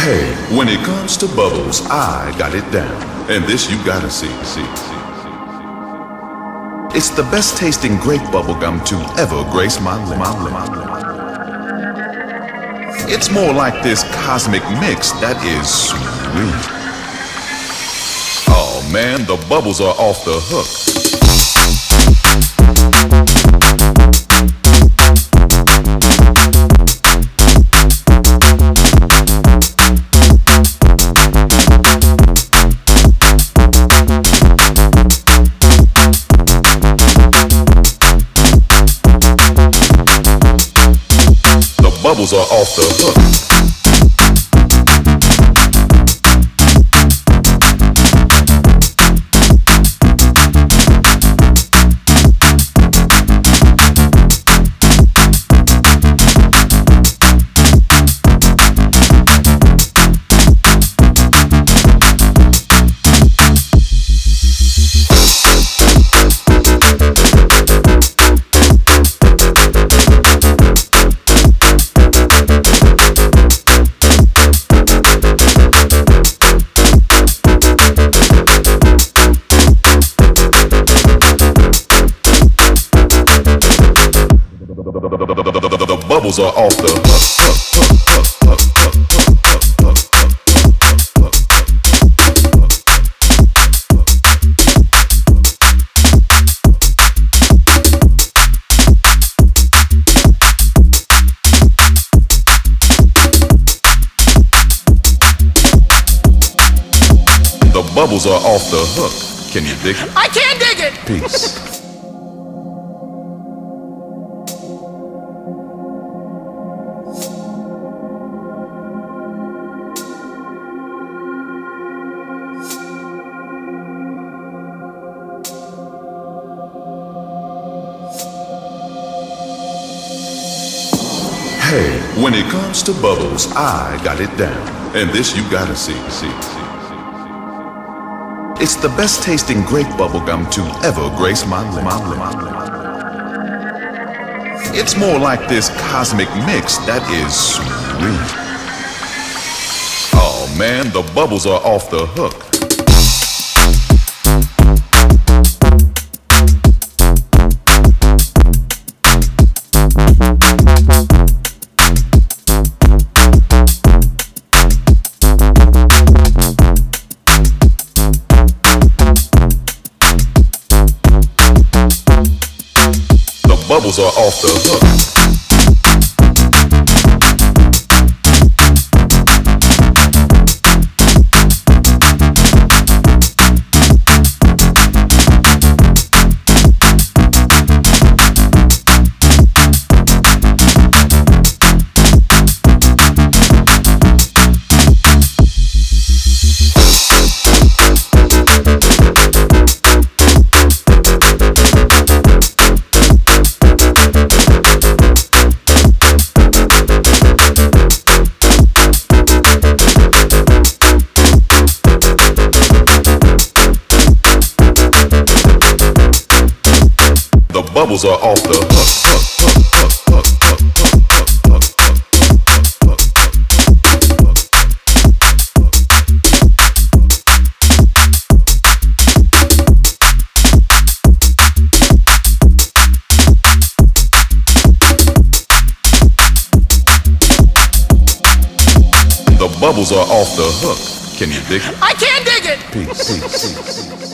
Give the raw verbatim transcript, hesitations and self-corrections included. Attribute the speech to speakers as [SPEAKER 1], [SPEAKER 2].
[SPEAKER 1] Hey, when it comes to bubbles, I got it down. And this you gotta see, see, see. It's the best tasting grape bubblegum to ever grace my lips. It's more like this cosmic mix that is sweet. Oh man, the bubbles are off the hook. Bubbles are off the hook. The bubbles are off the hook. The bubbles are off the hook. Can you dig it?
[SPEAKER 2] I can't dig it!
[SPEAKER 1] Peace. Hey, when it comes to bubbles, I got it down. And this you gotta see, see, see. It's the best tasting grape bubblegum to ever grace my lips. It's more like this cosmic mix that is sweet. Oh man, the bubbles are off the hook. Bubbles are off the hook. The bubbles are off the hook. The bubbles are off the hook. Can you dig it?
[SPEAKER 2] I can't dig it!
[SPEAKER 1] Peace. Peace. Peace.